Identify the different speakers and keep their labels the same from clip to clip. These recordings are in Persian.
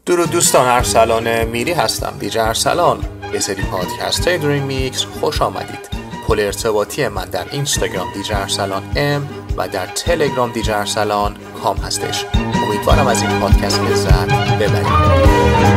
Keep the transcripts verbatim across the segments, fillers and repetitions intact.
Speaker 1: درود دوستان، ارسلان میری هستم، دیجی ارسلان. به سری پادکست های دریم میکس خوش آمدید. پل ارتباطی من در اینستاگرام دیجی ارسلان ام و در تلگرام دیجی ارسلان کام هستش. امیدوارم از این پادکست لذت ببرید.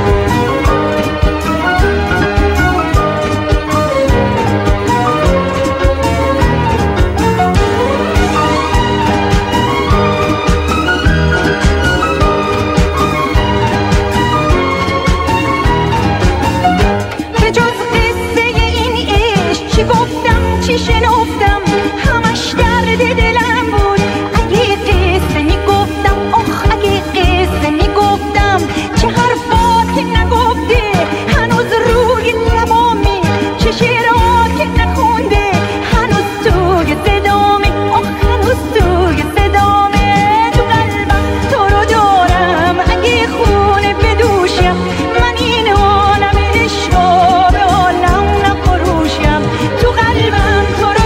Speaker 2: شنفتم همش درد دلم بود. اگه قصه میگفتم، آخ اگه قصه میگفتم، چه حرفات که نگفته هنوز روی لبامه، چه شعرات که نخونده هنوز توی صدامه، آخ هنوز توی صدامه. تو قلبم تو رو دارم، اگه خونه بدوشم من این عالم عشقا به عالم نفروشم. تو قلبم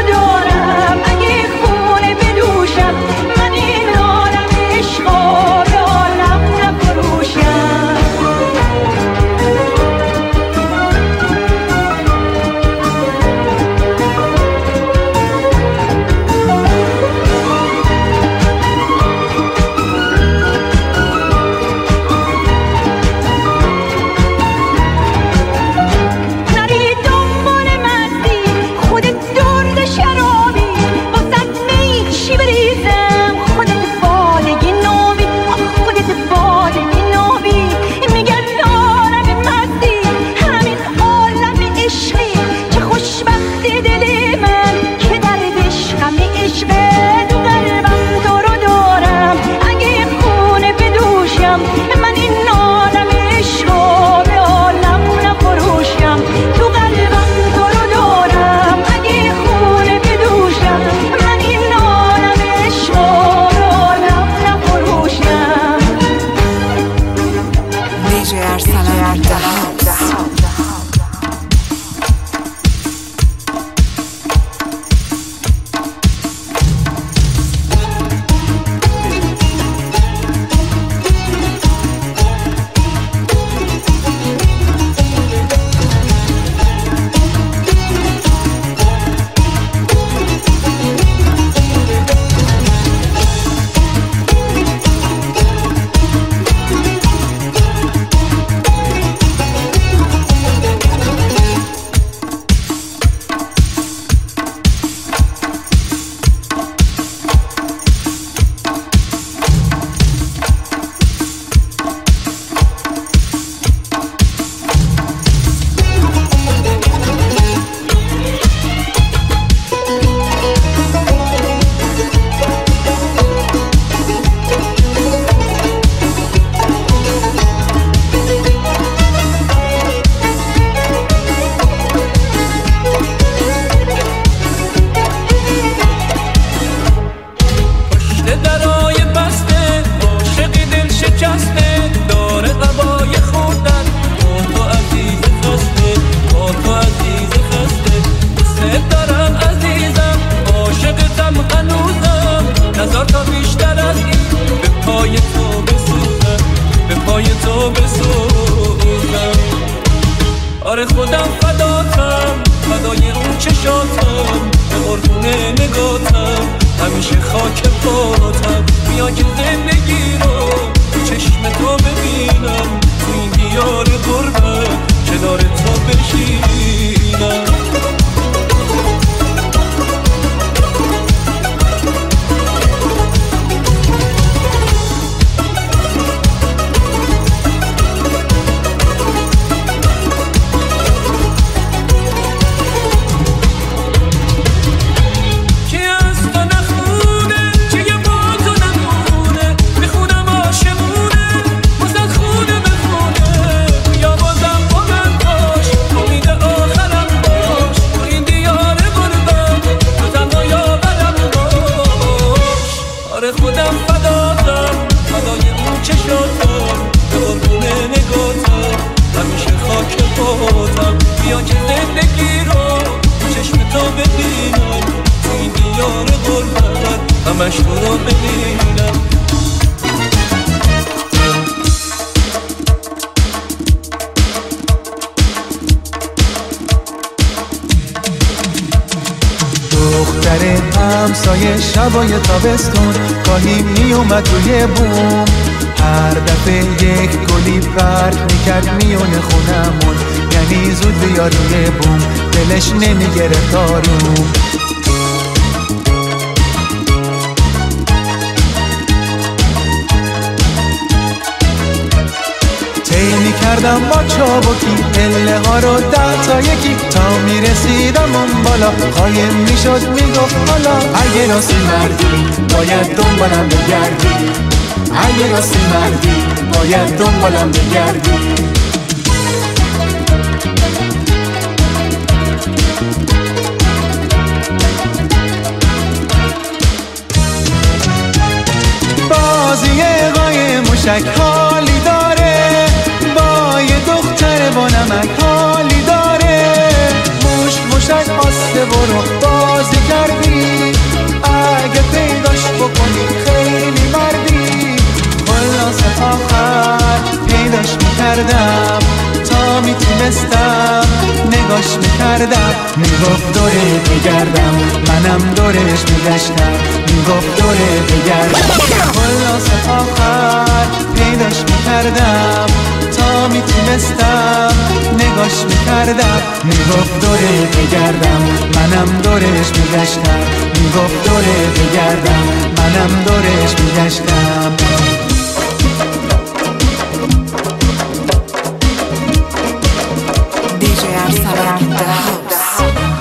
Speaker 2: همش تو رو ببینم.
Speaker 3: رویای شبای تابستون گاهی می اومد روی بوم، هر دفعه یک گلی پرت میکرد میونه خونمون، یعنی زود بیا روی بوم، دلش نمیگرفت آروم. طی میکردم با چابکی پله ها رو ده تا یکی، تا میرسیدم اون بالا قایم میشد میگفت حالا اگه راستی مردی باید دنبالم بگردی، اگه راستی مردی باید دنبالم بگردی. بازی قایم موشک حالی داره، با یه دختر با نمک حالی داره، موش موشک آسته برو بازی کردی، اگه پیداش بکنی خیلی مردی. خلاصه آخر پیداش میکردم، تا میتونستم نگاش میکردم، میگفت دوره بگردم، منم دورش میگشتم، میگفت دوره بگردم. خلاصه آخر پیداش میکردم، تا میتونستم نگاش میکردم، میگفت دوره بگردم، منم دورش میگشتم، میگفت دوره بگردم، منم دورش میگشتم.
Speaker 4: دی جی ارسلان in the house.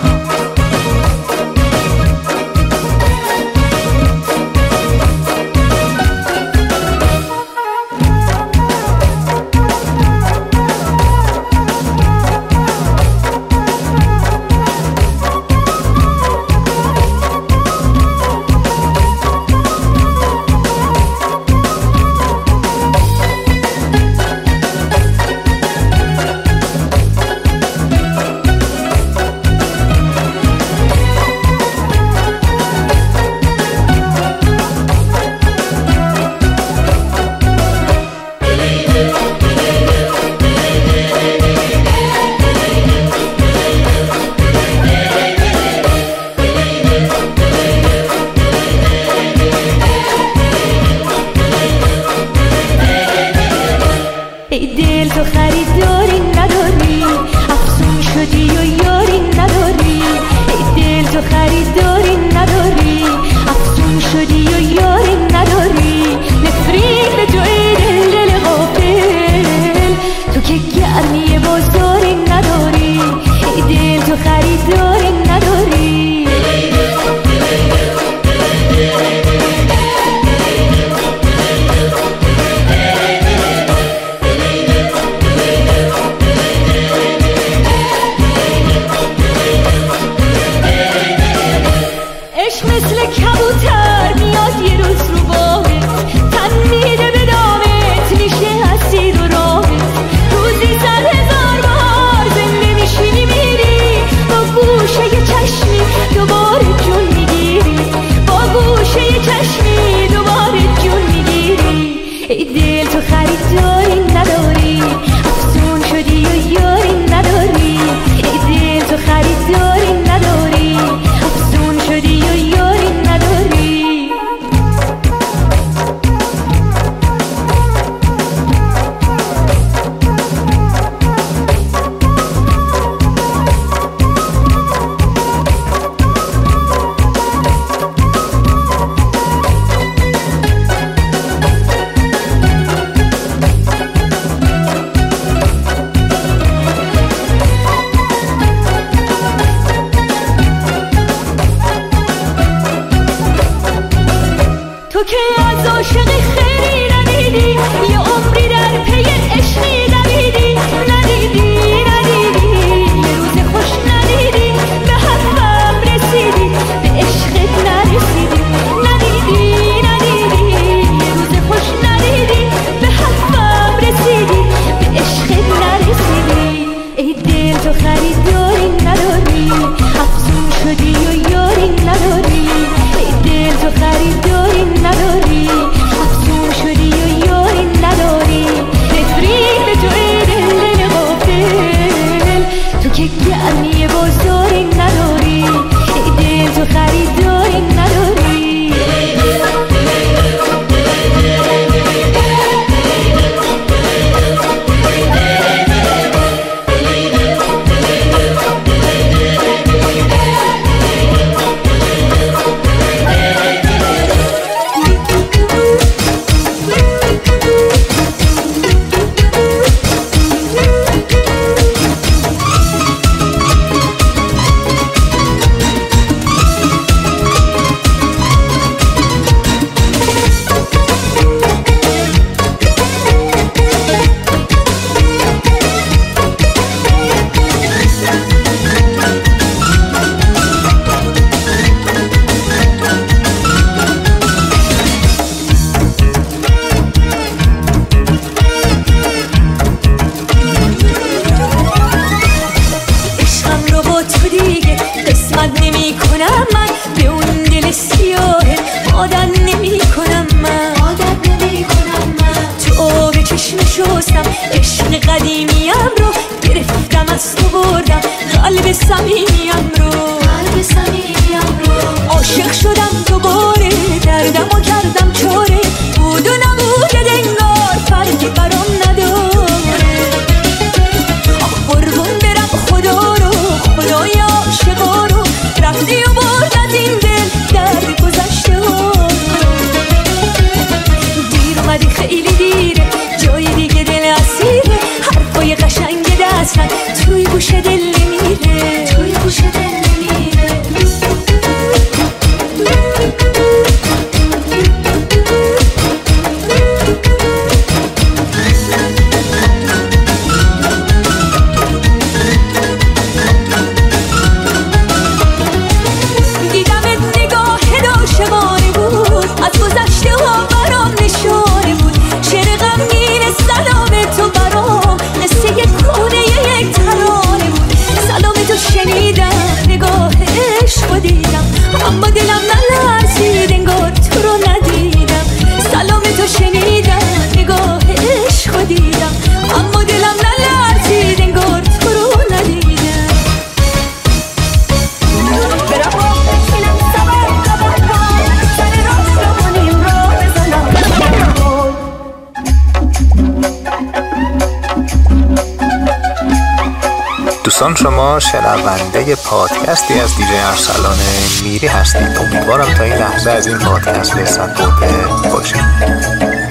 Speaker 2: ای دل تو خریداری نداری، افسون شدی و یاری نداری. ای دل تو خریداری نداری، افسون شدی و یاری نداری. نفرین به تو ای دل دل غافل، تو که گرمی بازاری نداری. ای دل تو خریداری نداری. عشق مثل کبوتر میاد
Speaker 5: شستم عشق قدیمیم رو گرفتم از تو بردم قلب صمیمیم رو قلب صمیمیم رو عاشق شدم دوباره دردم و کردم چاره بود و نبوده دنگار فرقی برام نداره آخ قربون برم خدا رو خدای عاشقا رو رفتی و برد از این دل درد گذشته ها دیر اومدی خیلی دیره جای دیگه دل اسیره حرفای قشنگ دستن توی گوش دل نمیره توی گوش دل نمیره دیدمت نگاه عاشقانه بود از گذشته ها برام نشانه بود شعر غمگین سلام تو برام مثل یک کونه یک ترانه بود سلام تو شنیدم نگاه عشق دیدم اما دلم نلرزید انگار تو رو ندیدم سلام تو شنیدم نگاه عشق دیدم اما دلم نلرزید انگار تو رو ندیدم
Speaker 1: دوستان شما شنونده پادکستی از دیجی ارسلان میری هستید. امیدوارم تا این لحظه از این پادکست لذت برده باشید.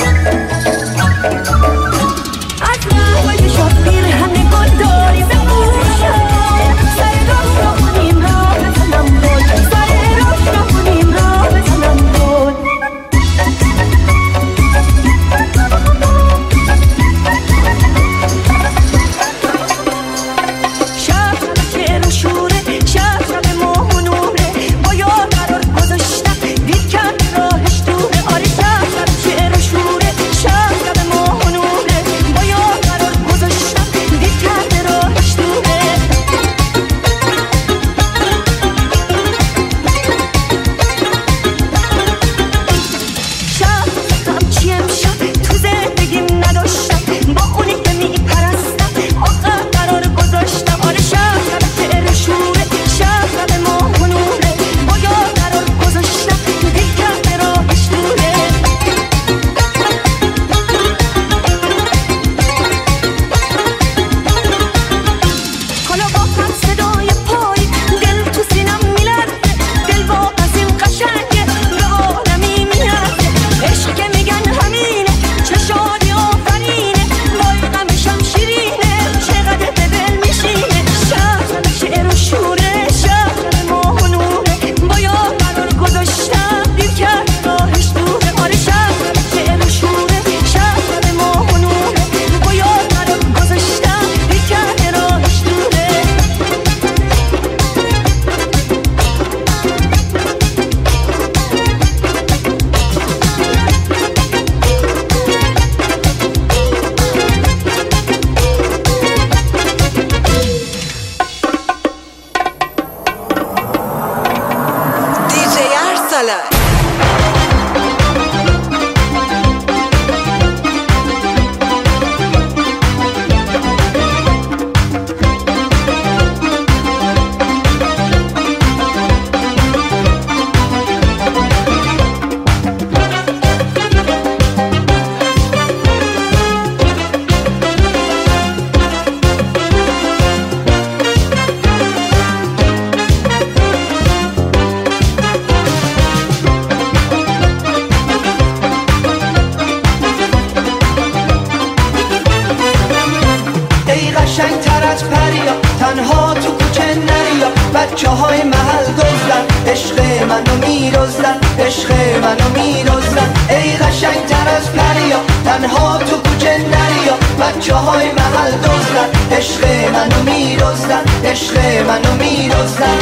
Speaker 6: تنها تو کوچه نریا بچه های محل دزدن عشق منو میرزدن عشق منو میرزدن ای قشنگ تر از پریا تنها تو کوچه نریا بچه های محل دزدن عشق منو میرزدن عشق منو میرزدن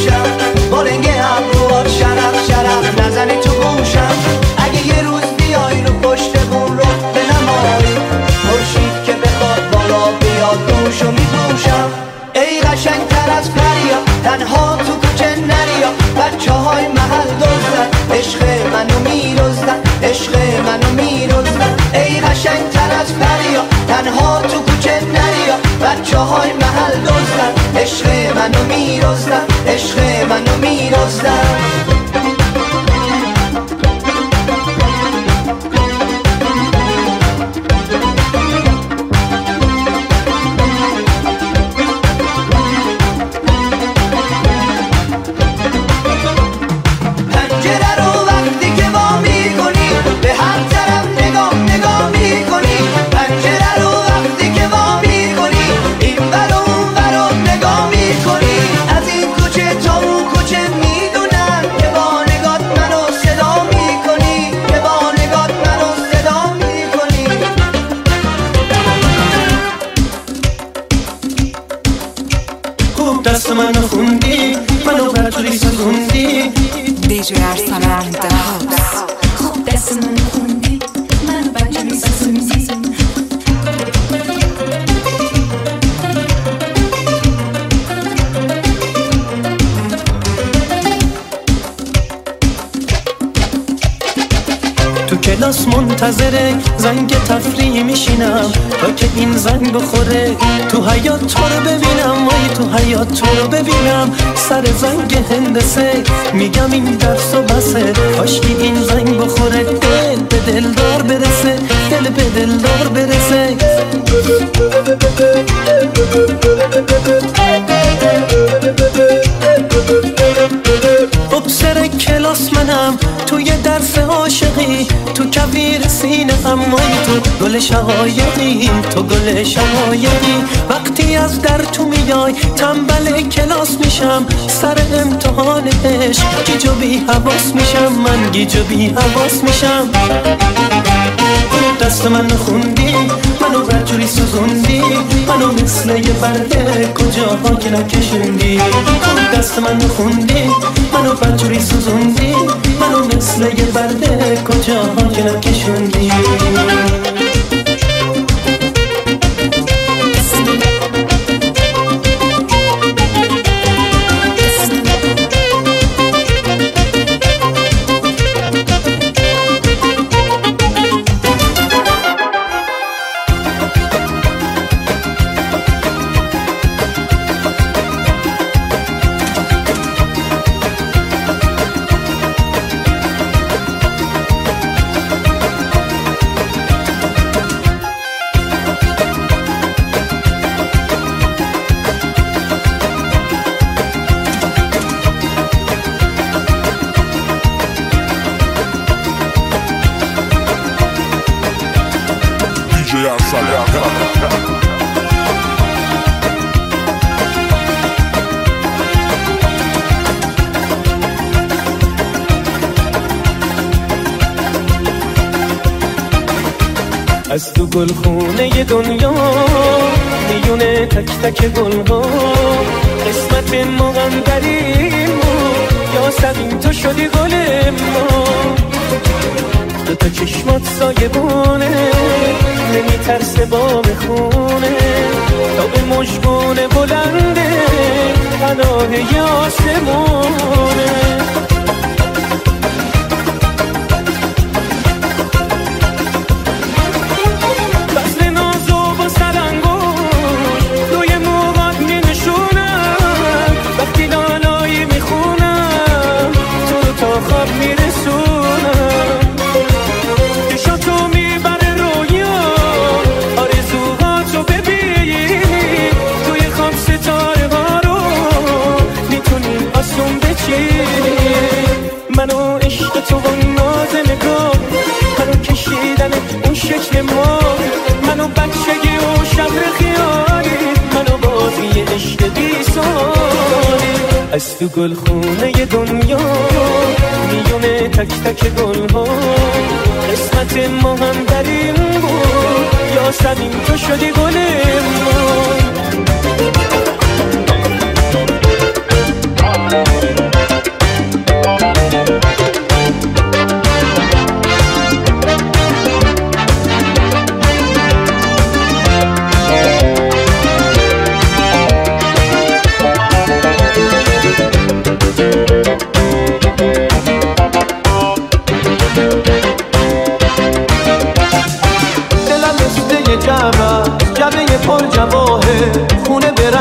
Speaker 6: نزنی تو گوشم اگه یه روز بیای منو میرزدن عشق منو میرزدن
Speaker 3: دست منو خوندی منو برطوری سزوندی
Speaker 4: دیجی ارسلان in the house.
Speaker 5: خوب دست منو خوندی منو برطوری سزوندی
Speaker 3: تو کلاس منتظره زنگ تفریح میشینم تا که این زنگ بخوره تو حیات تو رو ببینم وای تو حیات تو رو ببینم سر زنگ هندسه میگم این درس و بسه کاشکی این زنگ بخوره دل به دلدار برسه دل به دلدار برسه ابسر کلاس منم توی درس عاشقی تو کویر سینه امایی تو گل شقایقی تو گل شقایقی وقتی از در تو میای تنبل کلاس میشم سر امتحان عشق گیج و بی حواس میشم من گیج و بی حواس میشم دست من خوندی منو برجوری سوزوندی منو مثل یه برده کجاها که نکشوندی دست من خوندی منو برجوری سوزوندی منو مثل یه برده کجاها که نکشوندی از تو گلخونه دنیا میونه تک تک گلها قسمت مقندریم یا سبین تو شدی گل ما دو تا چشمات سایبونه نمیترسه با بخونه تا به مژگونه بلنده پناه یاسمونه منو عشق تو و ناز نگاه منو کشیدن اون شکل ما منو بچگی و شبر خیالی منو بازی عشق بی سالی از تو گلخونه دنیا میونه تک تک گلها قسمت ما هم در این بود یا سبین تو شدی گل ما جبه پر جواهر خونه برم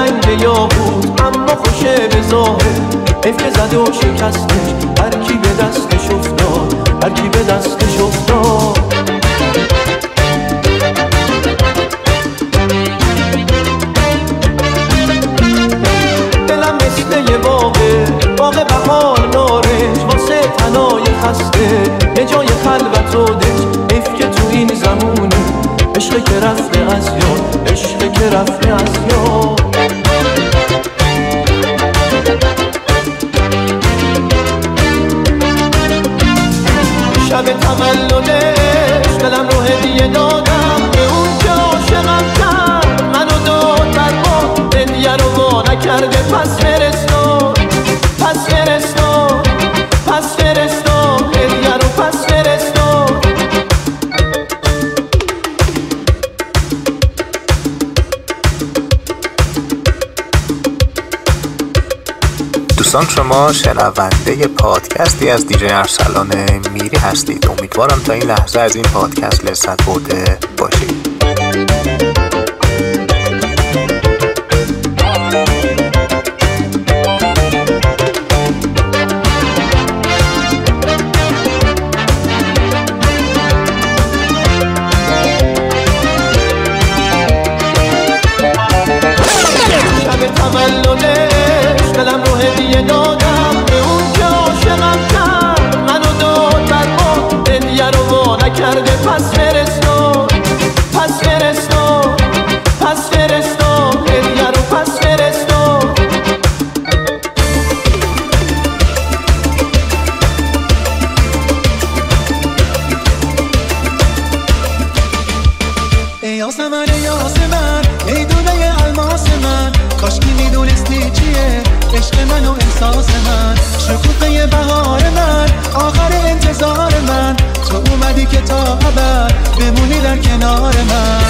Speaker 6: حیف که زد و شکستش، هر کی به دستش افتاد، هر کی به دستش افتاد. دلم مثل یه باغه، باغ بهار نارنج، واسه تنای خسته یه جای خلوت و دنج. حیف که تو این زمونه عشق که رفته از یاد، عشق که رفته از یاد. شب تولدش دلم رو هدیه دادم به اون که عاشقم کرد، منو داد بر ما هدیه رو وا نکرده. پس فرستاد، پس فرستاد، پس فرستاد هدیه رو، پس فرستاد.
Speaker 1: دوستان شما شنونده پادکستی از دیجی ارسلان میری هستید. امیدوارم تا این لحظه از این پادکست لذت برده باشید.
Speaker 6: شب تولدش دلم رو هدیه دادم به اون که عاشقم کرد، منو داد بر ما هدیه رو وا نکرده. پس فرستاد، پس فرستاد، پس فرستاد هدیه رو، پس فرستاد.
Speaker 3: ای آسمان ای آسمان ای دونه الماس من، کاش کی میدونستی چیه عشق من و احساس من. شکوفه بهار من، آخر انتظار من، تو اومدی که تا ابد بمونی در کنار من.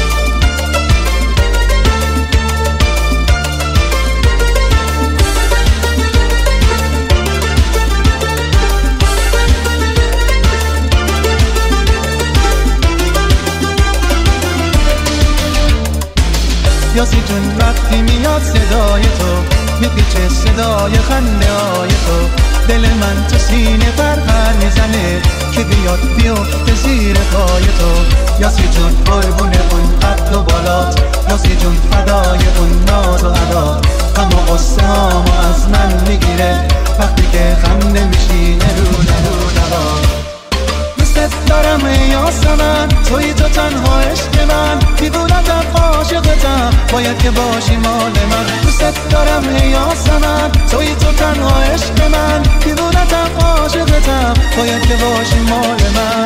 Speaker 3: یاسی جون وقتی میاد صدای تو، میپیچه صدای خنده های تو، دل من تو سینه پرپر میزنه که بیاد بیفته زیر پای تو. یاسی جون قربون اون قد و بالات، یاسی جون فدای اون ناز و عدا. غم و غصه هامو از من میگیره وقتی که خم نمیشینه رو رو نوا. دوست دارم ای یاسمن، توی تو تنها عشق من، دیوونتم عاشقتم، باید که باشی مال من. دوست دارم ای یاسمن، توی تو تنها عشق من، دیوونتم عاشقتم، باید که باشی مال من.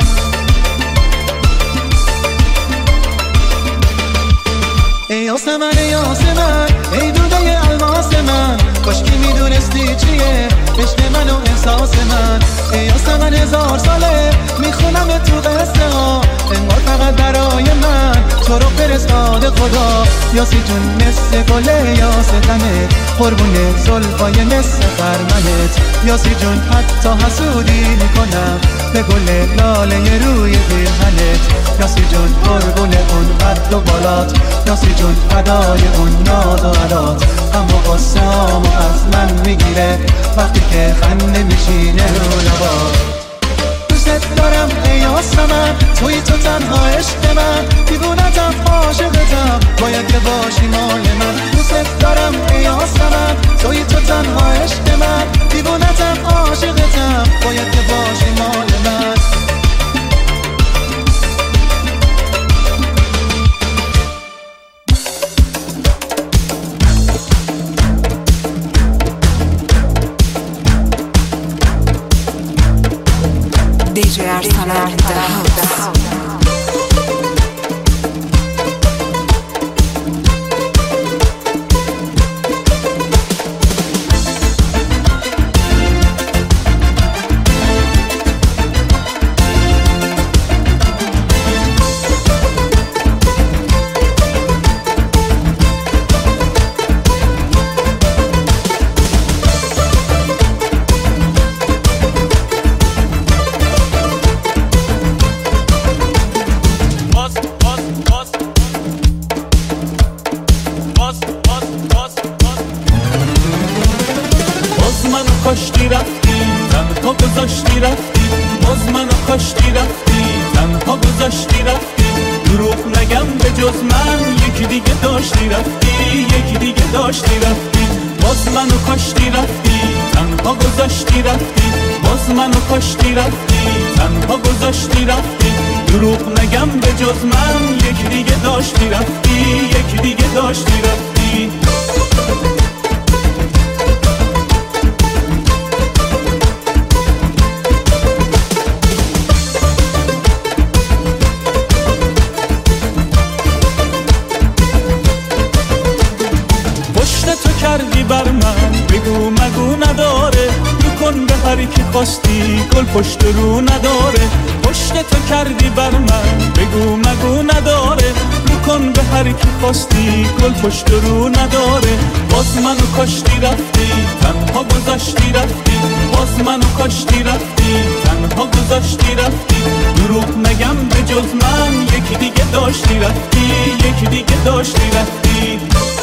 Speaker 3: ای یاسمن ای یاسمن ای دوده الماس من، کاش کی میدونستی چیه عشق من و احساس من. ای یاسمن هزار ساله میخونم تو قصه ها، انگار فقط برای من تو رو فرستاده خدا. یاسی جون مثل گل یاستنت، قربون زلفای مثل خرمنت. یاسی جون حتی حسودی میکنم به گل لاله روی پیرهنت. یاسی جون قربون اون قد و بالات، یاسی جون فدای اون ناز و عدات. اما قصه هامو از من میگیره وقتی که خنده میشینه رو لبات. دوست دارم ای یاسمن، توی تو تنها عشق من، دیوونتم عاشقتم، باید که باشی مال من. دوست دارم ای یاسمن، توی تو تنها عشق من، دیوونتم عاشقتم، باید که باشی مال من.
Speaker 4: دیجی ارسلان in the house.
Speaker 7: گذاشتی رفتی، باز منو کاشتی رفتی، تنها گذاشتی رفتی. دروغ نگم به جز من یکی دیگه داشتی رفتی، یکی دیگه داشتی رفتی. باز منو کاشتی رفتی، تنها گذاشتی رفتی، باز منو کاشتی رفتی، تنها گذاشتی رفتی. دروغ نگم به جز من یکی دیگه داشتی رفتی، یکی دیگه داشتی رفتی. کردی بر من بگو مگو نداره، رو کن به هر کی خواستی گل پشت رو نداره. پشت تو کردی بر من بگو مگو نداره، رو کن به هر کی خواستی گل پشت رو نداره. باز منو کاشتی رفتی، تنها گذاشتی رفتی، باز منو کاشتی رفتی، تنها گذاشتی رفتی. دروغ نگم به جز من یکی دیگه داشتی رفتی، یکی دیگه داشتی رفتی.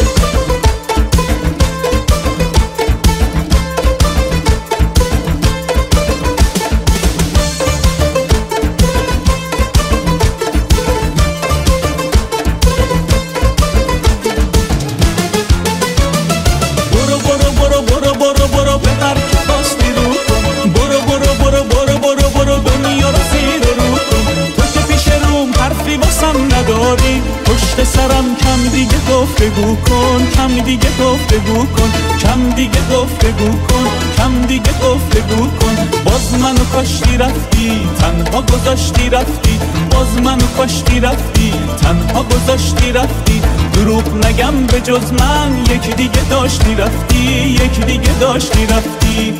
Speaker 7: پشت سرم کم دیگه گفتگو کن، کم دیگه گفتگو کن، کم دیگه گفتگو کن، کم دیگه گفتگو کن. باز منو کاشتی رفتی، تنها گذاشتی رفتی، باز منو کاشتی رفتی، تنها گذاشتی رفتی. دروغ نگم به جز من یکی دیگه داشتی رفتی، یکی دیگه داشتی رفتی.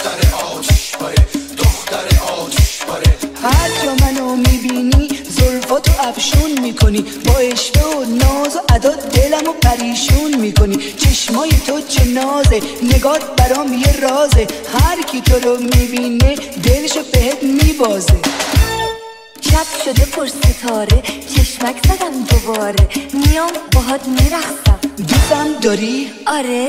Speaker 6: هر جا منو میبینی زلف صفاتو افشون میکنی، با عشق و ناز و ادا دلمو پریشون میکنی. چشمای تو چه نازه، نگات برام یه رازه، هر کی تو رو میبینه دلشو بهت میبازه.
Speaker 5: شب شده پر ستاره، چشمک زدم دوباره، میام باهات میرقصم.
Speaker 6: دوستم داری؟
Speaker 5: آره.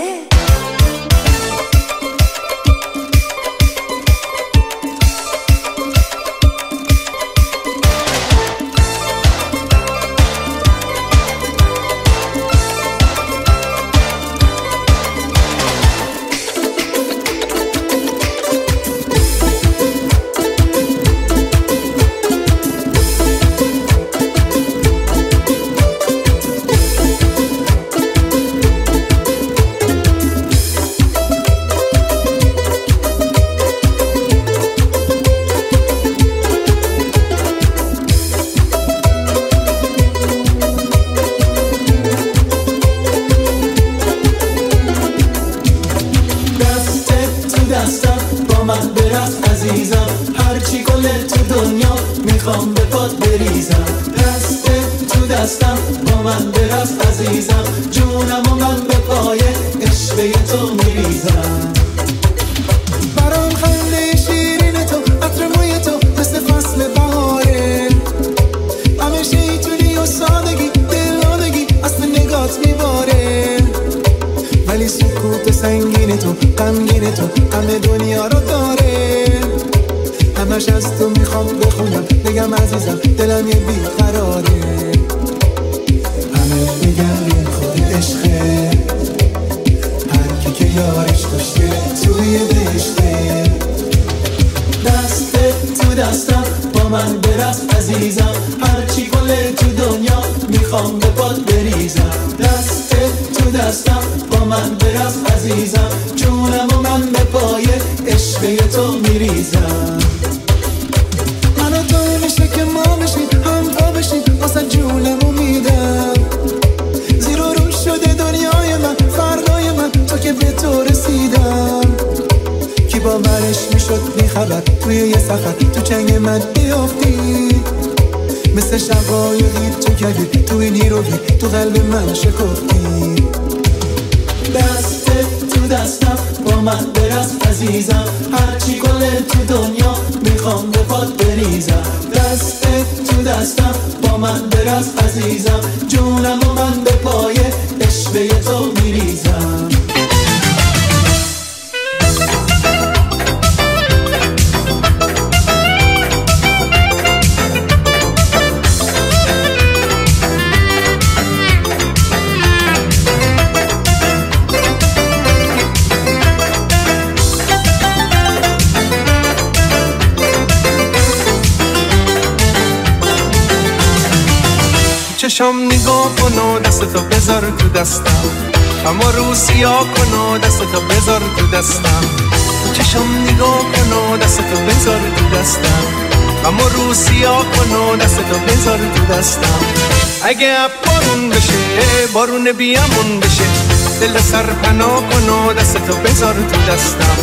Speaker 3: چشم نگاه کن و دستتو بذار تو دستم، اما رو سیاه کن و دستتو بذار تو دستم. چشم نگاه کن و دستتو بذار تو دستم، اما رو سیاه کن و دستتو بذار تو دستم. اگه بارون بشه بارون بیامون بشه، دل سر پناه کن و دستتو بذار تو دستم.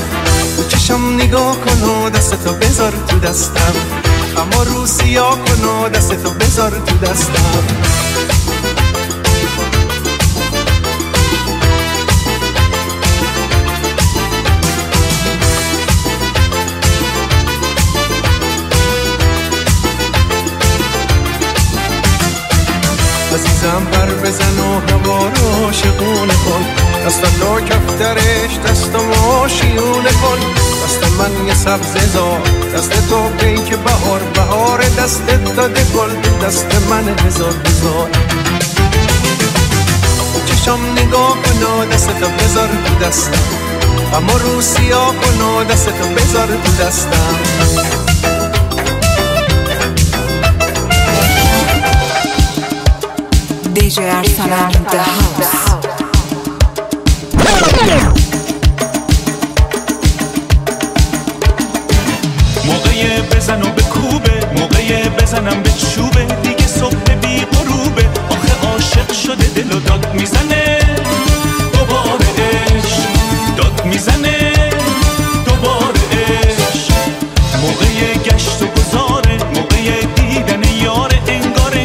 Speaker 3: چشم نگاه کن و دستتو بذار تو دستم، اما رو سیاه کن و دستتو بذار تو دستم. عزیزم پر بزن و هوا رو عاشقونه کن، دست تو کفترش دست ما شیونه کن. دست من یه سبز زار، دست تو پیک بهار، بهار دستت داده گل، دست من هزار هزار. چشم نگاه کن و دستتو بذار تو دستم، اما رو سیاه کن و دستتو بذار تو دستم.
Speaker 4: دیجی ارسلان The House.
Speaker 7: موقع بزن و به کوبه، موقع بزنم به چوبه، دیگه صبح بی غروبه. آخه عاشق شده دل و داد میزنه دوباره عشق، داد میزنه دوباره عشق. موقع گشت و گذاره، موقع دیدن یاره، انگار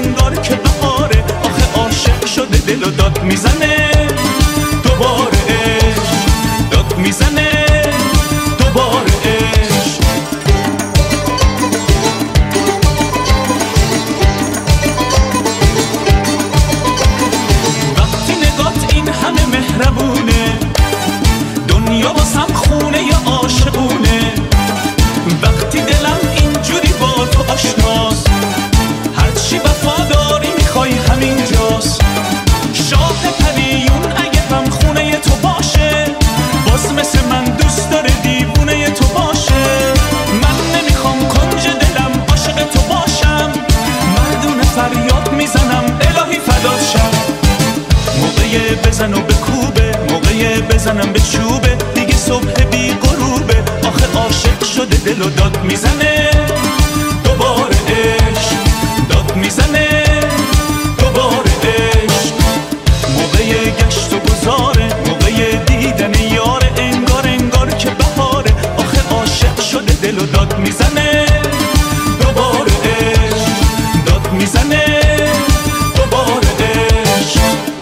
Speaker 7: بزن و بکوبه، موقع بزنم به چوبه، دیگه صبح بی غروبه. آخه عاشق شده دل و داد میزنه، دوباره عشق داد میزنه، دوباره عشق. موقع گشت و گذاره، موقع دیدن یاره، انگار انگار که بهاره. آخه عاشق شده دل و داد میزنه، دوباره عشق داد میزنه، دوباره عشق.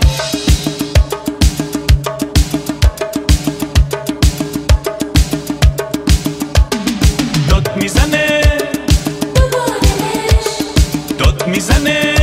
Speaker 7: داد میزنه، داد میزنه.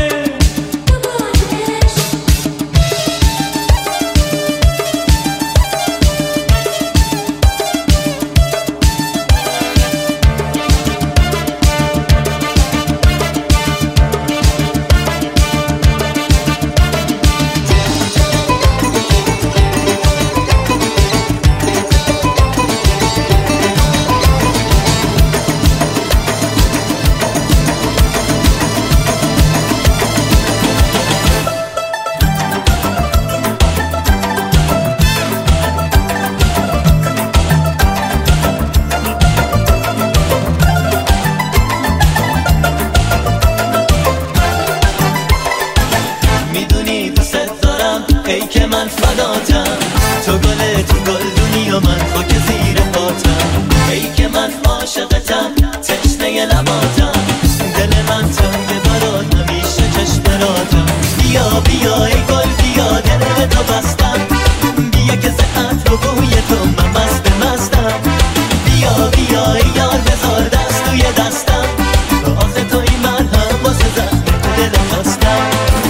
Speaker 8: ای که من فداتم، تو گل تو گلدونی و من خاک زیر پاتم. ای که من عاشقتم، تشنه لباتم، دل من تنگ برات همیشه چشمراتم. بیا بیا ای گل بیا، دل به تو بستم، بیا که زهت رو بوی تو من مست مستم. بیا بیا ای یار بذار دست توی دستم، آخه توی من هم واسه زخم دل خواستم.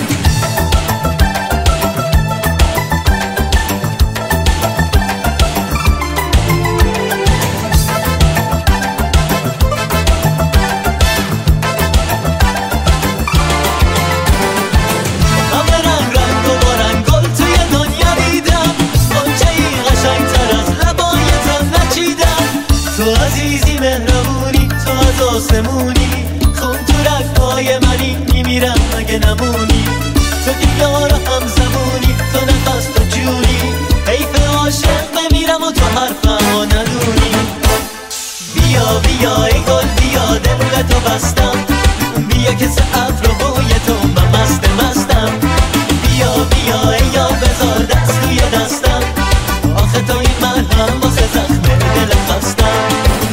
Speaker 8: آسمونی خون تو رگ‌های منی، میمیرم اگه نمونی. تو که یار هم زمونی، تو نفس تو جونی. حیف عاشق بمیرم و تو حرفمو ندونی. بیا بیا ای گل بیا، دل به تو بستم، بیا که ساعت رو بوی تو من مست مستم. بیا بیا ای یار بذار دست توی دستم، آخه توی من هم واسه زخم دل خواستم.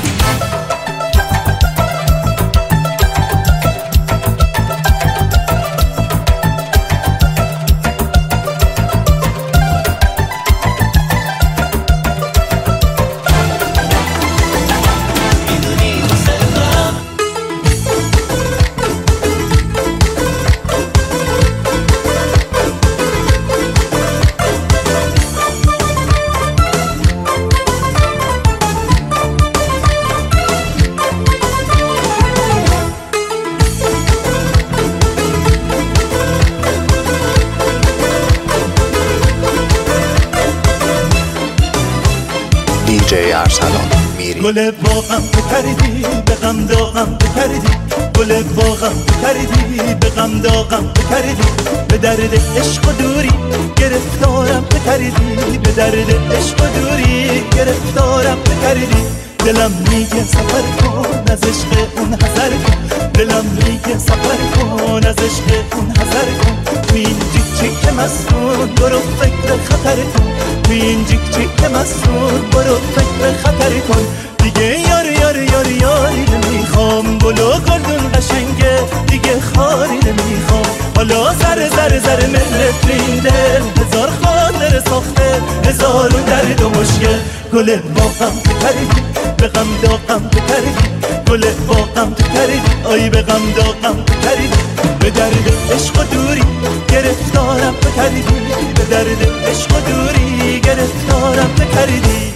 Speaker 1: دیجی ارسلان میری.
Speaker 3: گل باغم بپریدی به غم داغم بپریدی، گل باغم بپریدی به غم داغم بپریدی. به درد عشق و دوری گرفتارم بپریدی، به درد عشق و دوری گرفتارم بپریدی. دلم میگه سفر کن از عشق اون حذر کن، دلم میگه سفر کن از عشق اون حذر کن. تو این جیک جیک مسون برو فکر خطر کن، تو این جیک جیک مسون برو فکر خطر کن. دیگه یار یار یار یاری نمیخوام، بلو گلدون قشنگه دیگه خاری نمیخوام. حالا زر زر زر ملت میده، هزار خاطر ساخته هزارون درد و مشکل. گل باغم بپریدی به غم داغم بپریدی، گل باغم بپریدی آی به غم داغم بپریدی. به درد عشق و دوری گرفتارم بپریدی، به درد عشق و دوری گرفتارم بپریدی.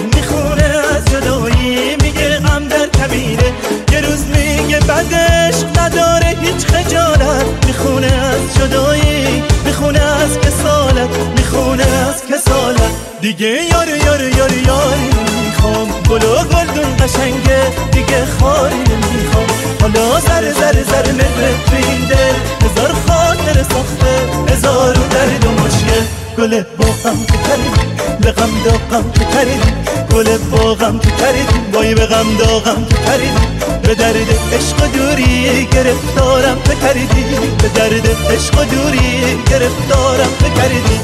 Speaker 3: بعدش
Speaker 7: دیگه یار یار یار یار میخوام، گل و گلدون قشنگه دیگه خاری نمیخوام. حالا زر زر زر مهره تو این دل، هزار خاطر ساخته هزار درد و مشکل. گل باغم تو تریدی به غم داغم تو تریدی، گل باغم تو تریدی وای به غم داغم تو تریدی. به درد عشق و دوری گرفتارم تو تریدی، به درد عشق و دوری گرفتارم تو تریدی.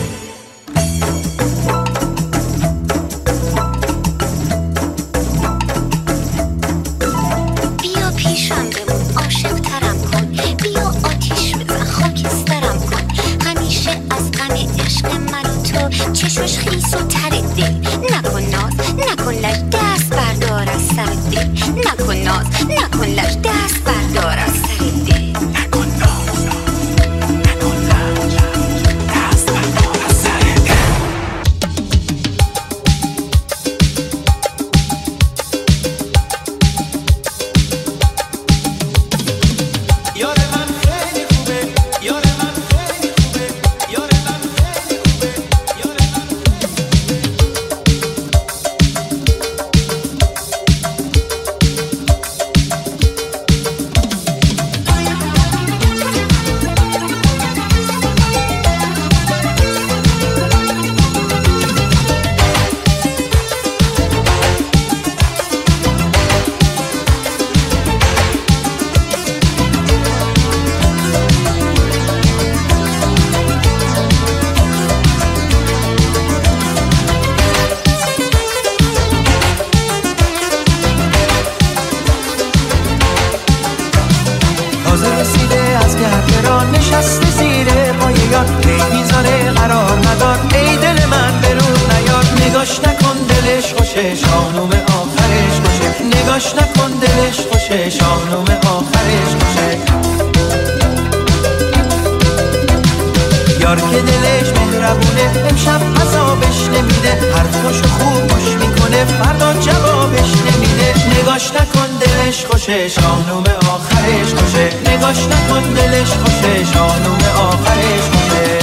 Speaker 9: بیا پیشم بمون عاشق ترم کن، بیا آتیش بزن خاکسترم کن. همیشه از غم عشق من و تو چشمش خیس و تر دل. نکن ناز نکن لش دست بردار از سر دل، نکن ناز نکن لش دست بردار از سر دل. نکن ناز نکن لش دست بردار از سر دل.
Speaker 6: یار من خیلی خوبه، یار من خیلی خوبه، یار من خیلی خوبه، یار
Speaker 3: تازه رسیده از گرد را نشسته زیر پای یار، هی میذاره قرار ندار ای دل من برون نیار. نگاش نکن دلش خوشه شانوم آخرش خوشه، نگاش نکن دلش خوشه شانوم آخرش خوشه. یار که دلش مهربونه امشب عذابش نمیده، حرفاشو خوب گوش میکنه فردا جوابش نمیده. نگاش نکن دلش خوشه شانوم آخرش خوشه، نگاش نکن دلش خوشه شانوم آخرش خوشه.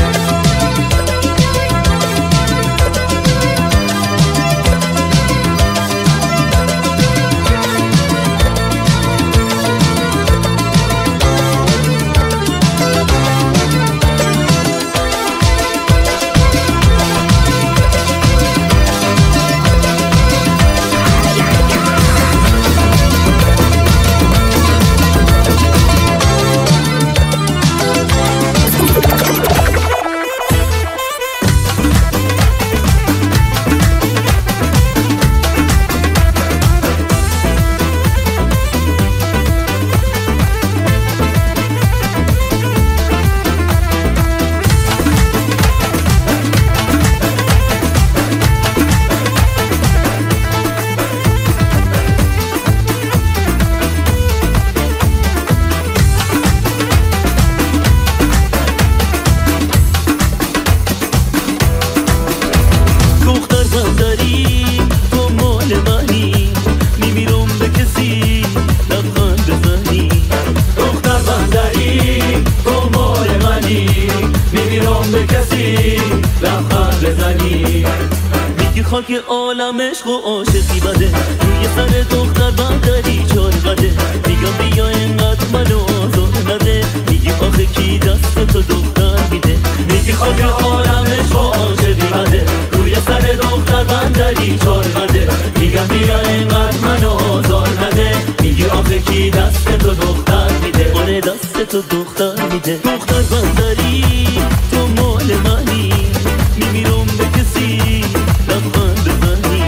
Speaker 8: خاک عالم عشق و عاشقی بده، روی سر دختر بندری چار قده. میگم بیا اینقدر منو آزار نده، میگی آخه کی دست تو دختر میده. میگی خاک عالم عشق و عاشقی بده، روی سر دختر بندری چار قده. میگم بیا اینقدر منو آزار نده، میگی آخه کی دست تو دختر میده. آره دست تو دختر میده. دختر بندری تو مال منی، میمیرم به کسی لبخند بزنی.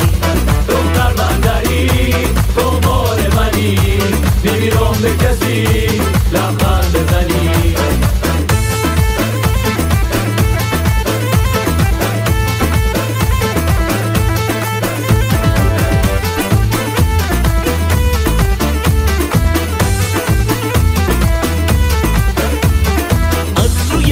Speaker 8: دختر بندری تو مال منی، میمیرم به کسی لبخند بزنی. از روی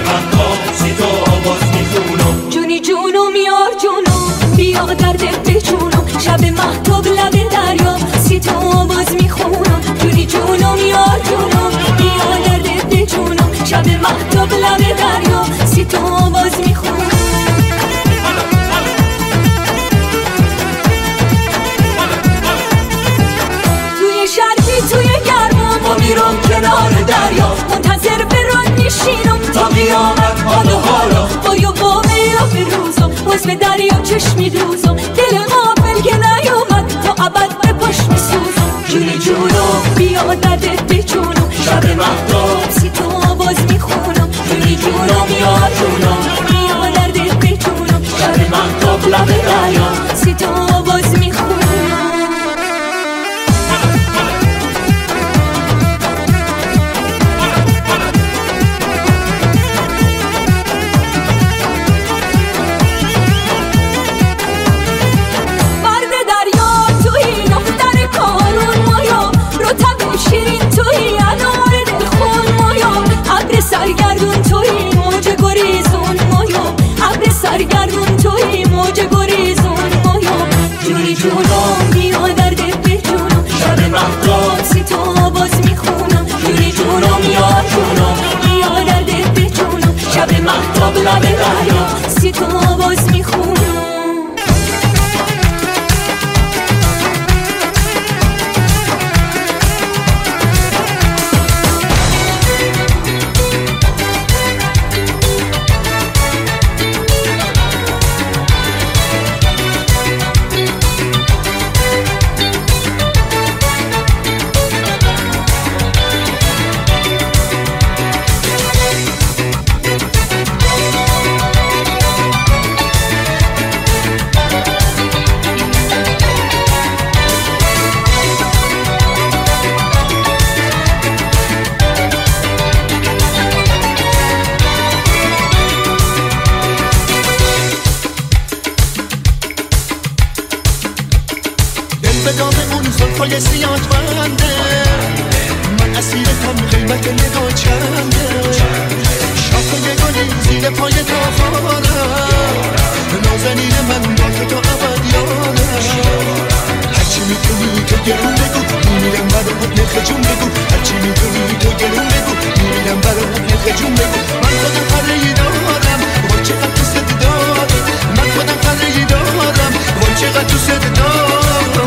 Speaker 8: مهتاب سی تو آواز میخونم
Speaker 5: جونی جونم یار جونم بیا درد به جونم شب مهتاب لب دریا سی تو آواز میخونم جونی جونم یار جونم بیا درد به جونم شب مهتاب لب دریا سی تو آواز میخونم توی شرقی توی گرما ما میرم کنار دریا منتظر بران میشینم تا قیامت حال و حالا با یا با میرا به روزم باز به دریا چشمی دوزم دل غافل که نیومد تا ابد به پاش میسوزم جونی جونم بیا درد به جونم شب مهتاب سی تو آواز میخونم جونی جونم یار جونم بیا درد به جونم شب مهتاب لب دریا سی تو آواز میخونم سرگردون توی موج گریزون مایا ابر سرگردون توی موج گریزون مایا جونی جونم بیا درد به جونم شب مهتاب سی تو آواز میخونم جونی جونم یار جونم بیا درد به جونم شب مهتاب لب دریا سی تو آواز میخونم
Speaker 3: به دام اون زلفای سیاد بنده من اسیرتم قیمت نگاه چنده شاخه گلی زیر پای تا خارم نازنین من با تو تا ابد یارم هرچی میتونی تو گرون بگو میمیرم برات نرخ جون بگو هرچی میتونی تو گرون بگو میمیرم برات نرخ جون بگو من خودم پرهی دارم وای چقدر دوست دارم من خودم پرهی دارم وای چقدر دوست دارم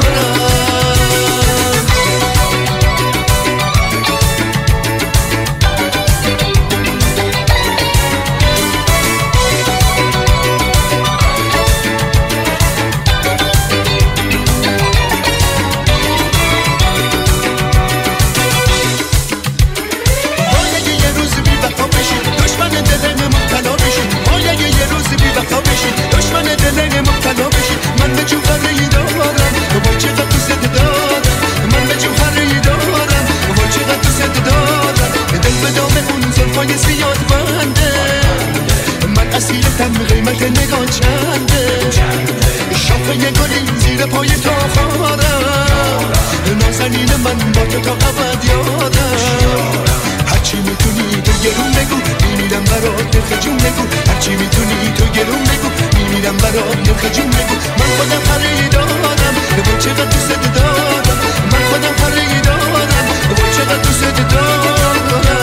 Speaker 3: قیمت نگاه چنده شاخه گلی زیر پای تا خارم نازنین من با تو تا ابد یادم هرچی میتونی تو گرون بگو میمیرم برات نرخ جون بگو هرچی میتونی تو گرون بگو میمیرم برات نرخ جون بگو من خودم پرهی دارم وای چقدر دوست دارم من خودم پرهی دارم وای چقدر دوست دارم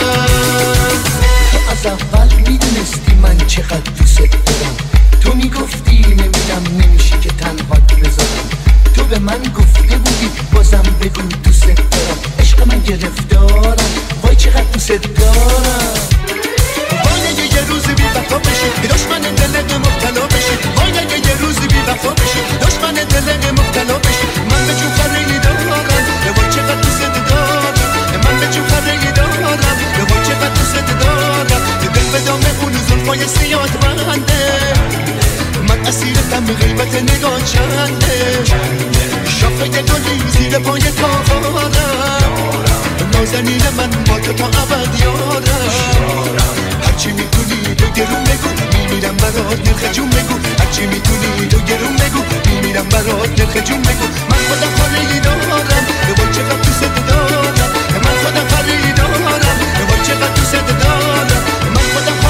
Speaker 3: از اول میدونستی من چقدر دوست دارم تو میگفتی نمیدم نمیشه که تنهات بذارم تو به من گفته بودی بازم بگو دوست دارم عشق من گرفتارم وای چقدر دوست دارم وای اگه یه روزی بی وفا بشی دشمن دل مبتلا بشی وای اگه یه روزی بی وفا بشی دشمن دل مبتلا بشی من به جون خرهی دارم وای چقدر دوست دارم من به جون خرهی دارم وای چقدر دوست دارم دل به دام اون زلفای سیاد بنده من اسیرتم قیمت نگاه چنده شاخه گلی زیر پای تا خارم نازنین من با تو تا ابد یارم هرچی میتونی تو گرون بگو میمیرم برات نرخ جون بگو هرچی میتونی تو گرون بگو میمیرم برات نرخ جون بگو من خودم پرهی دارم وای چقدر دوست دارم من خودم پرهی دارم وای چقدر دوست دارم من خودم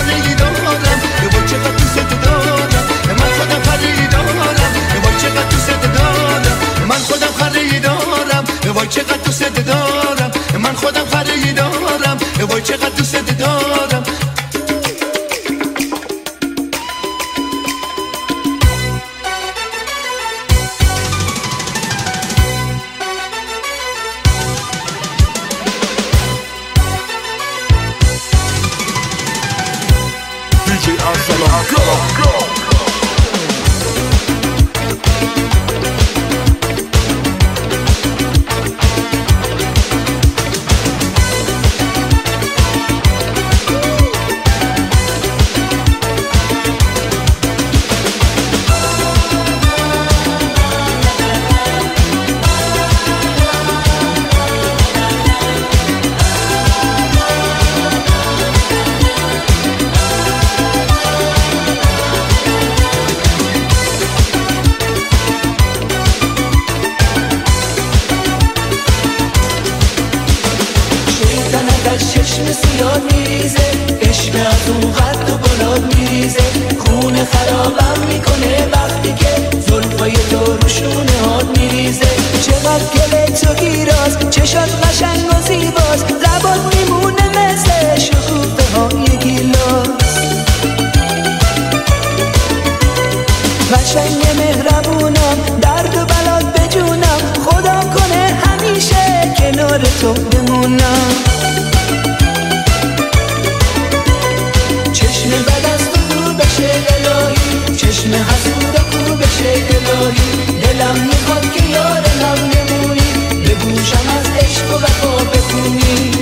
Speaker 10: ارسلان go go
Speaker 8: چشم سیاه میریزه عشق از اون قد و بلاد میریزه خونه خرابم میکنه وقتی که زلفای تو روشونه هات میریزه چقدر گله تو گیراز چشات قشنگ و زیباز لبات میمونه مثل شکوفه های گیلاس قشنگ مهربونم درد و بلاد بجونم خدا کنه همیشه کنار تو بمونم چشم بد از تو دور بشه الهی چشم حسود کو بشه الهی دلم میخواد که یارم نمونی به گوشم از عشق و وفا بخونی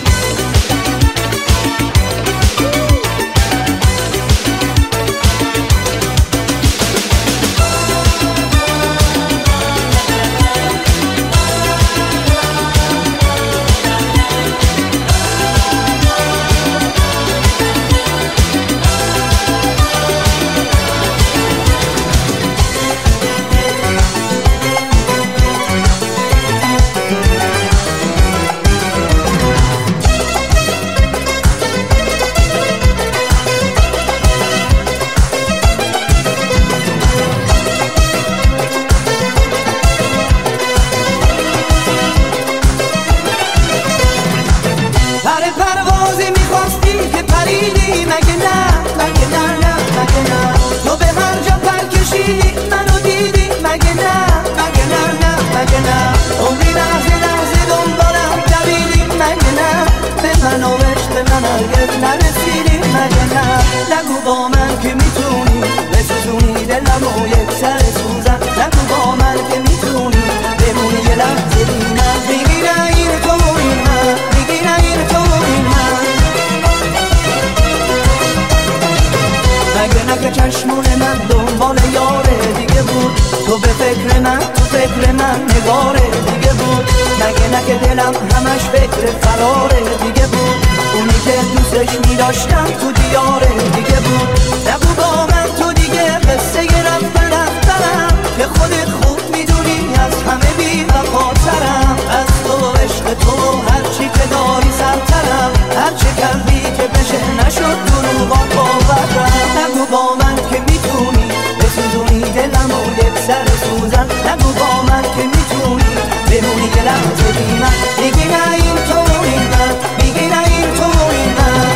Speaker 8: چشمون من دنبال یاره دیگه بود تو به فکر من تو فکر من نگاره دیگه بود مگه نه که دلم همش فکر فراره دیگه بود اونی که دوستش می‌داشتم تو دیاره دیگه بود نگو با من تو دیگه قصه رفتن رفتنم که خودت خوب میدونی از همه بی وفاترم از تو عشق تو هرچی که داری سرترم هرچی کردی که بشه نشد دروغات باورم نگو با من که میتونی بسوزونی دلم و یک سر سوزن نگو با من که میتونی بمونی که لحظه بی من دیگه نه این تو این من دیگه نه این تو این من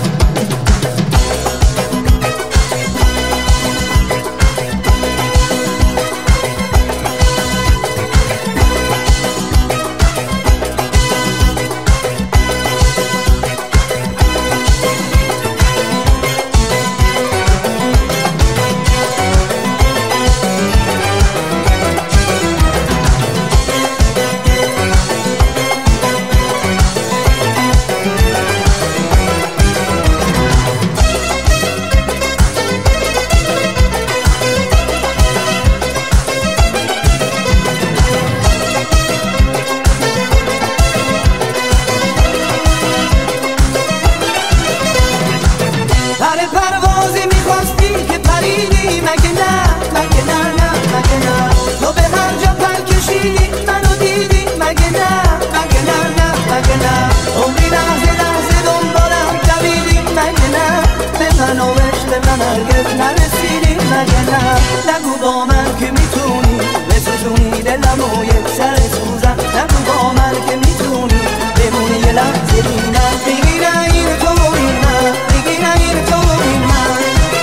Speaker 8: نگو با من که میتونی بسوزونی دلم و یک سر سوزن نگو با من که میتونی بمونی یه لحظه بی من بگی نه این تو این من بگی نه این تو این من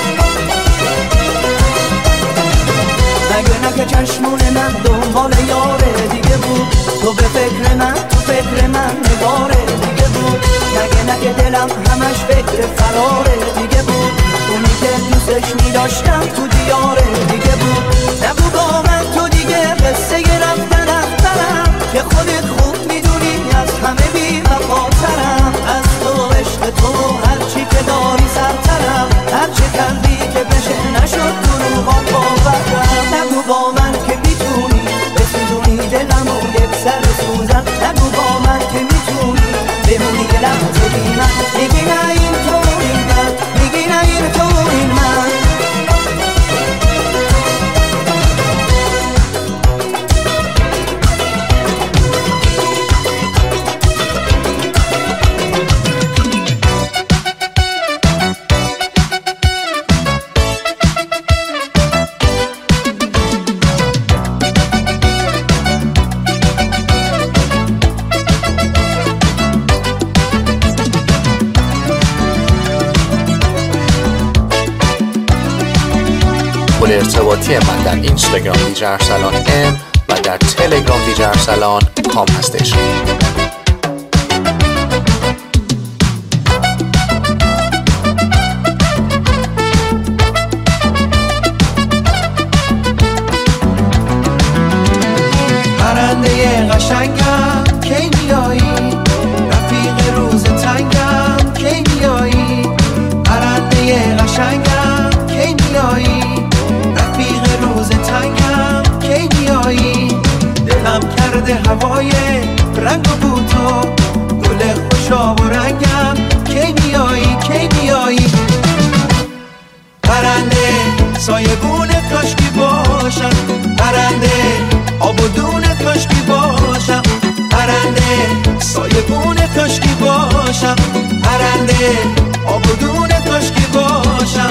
Speaker 8: مگه نه که چشمون من دنبال یاره دیگه بود تو به فکر من تو فکر من نگاره دیگه بود مگه نه که دلم همش فکر فراره دیگه بود اونی که دوست
Speaker 1: پل ارتباطی من در اینستاگرام دیجی ارسلان ام و در تلگرام دیجی ارسلان کام هستش.
Speaker 3: پرنده قشنگم کی میایی، رفیق روز تنگم کی میایی، پرنده قشنگم کی میایی، رفیق روز تنگم کی میایی، دلم کرده هوای رنگ و بوتو، گل خوشاب و رنگم کی میایی کی میایی، پرنده سایبون کاشکی باشم، پرنده آب و دون کاشکی باشم، پرنده سایبون کاشکی باشم، پرنده آب و دون کاشکی باشم.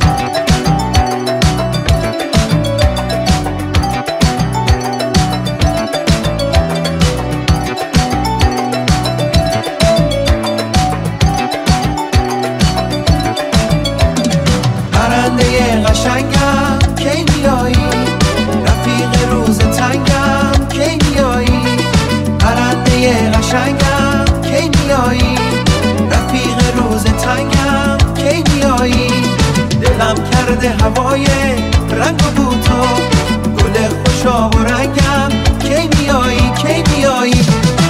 Speaker 3: پرنده قشنگم کی میایی، رفیق روز تنگم کی میایی، پرنده قشنگم کی میایی، رفیق روز تنگم کی میایی، دلم کرده هوای رنگ و بوتو، گل خوشاب و رنگم کی میایی کی میایی،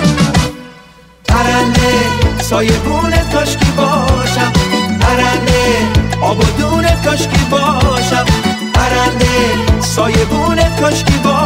Speaker 3: پرنده سایبون کاشکی باشم، پرنده آب و دون کاشکی باشم، پرنده سایبون کاشکی باشم.